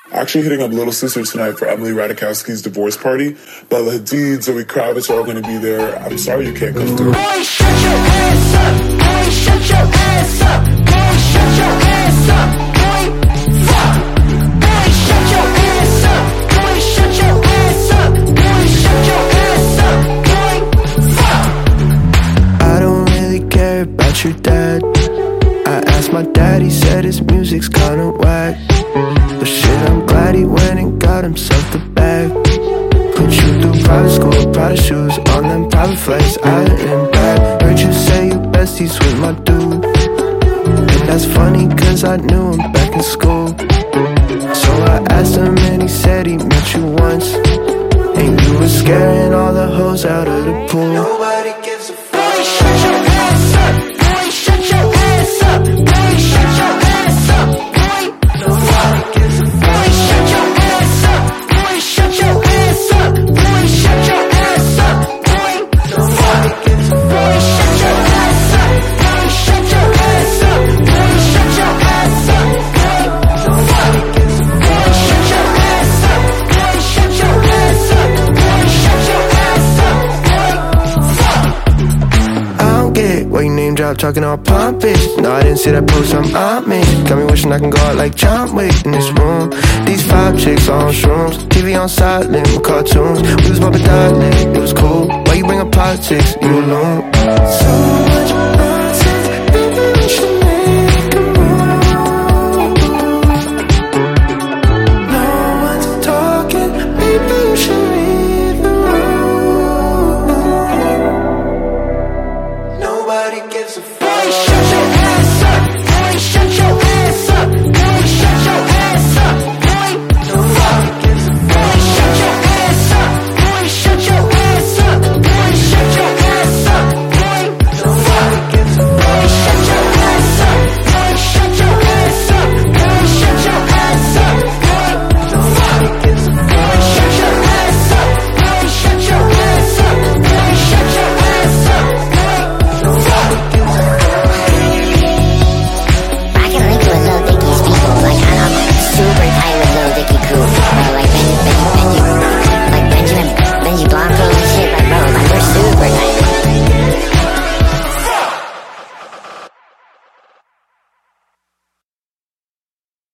Actually hitting up Little Sister tonight for Emily Ratajkowski's divorce party. Bella Hadid, Zoe Kravitz are all going to be there. I'm sorry you can't come through. Boy, shut your ass up. Boy, shut your ass up. Boy, shut your ass up. Boy, fuck. Boy, shut your ass up. Boy, shut your ass up. Boy, shut your ass up. Boy, fuck. I don't really care about your dad. I asked my dad, he said his music's kinda whack. But shit, I'm glad he went and got himself the bag. Put you through private school, private shoes, on them private flights, out and back. Heard you say you besties with my dude, and that's funny cause I knew him back in school. So I asked him and he said he met you once, and you were scaring all the hoes out of the pool. Nobody gives a fuck. Boy, shut your ass up. Boy, shut your ass up. Boy, shut your ass up. Boy, Nobody gives a fuck. boy, shut your ass up. Boy, shut your ass up. Boy, shut your ass up. Boy, Nobody gives a fuck. boy, shut your ass up. Boy, shut your ass up. Boy, shut your ass up. Boy, Nobody gives a fuck. boy, shut your ass up. Boy, shut your ass up. Boy, shut your ass up. Boy, fuck. I don't get why you name drop talking all pompous. No, I didn't see that post, I'm Amish. Got me wishing I can go out like John Wick in this room. These 5 chicks on shrooms, TV on silent with cartoons. We was bumping dialect, it was cool. Why you bring up politics? You alone. So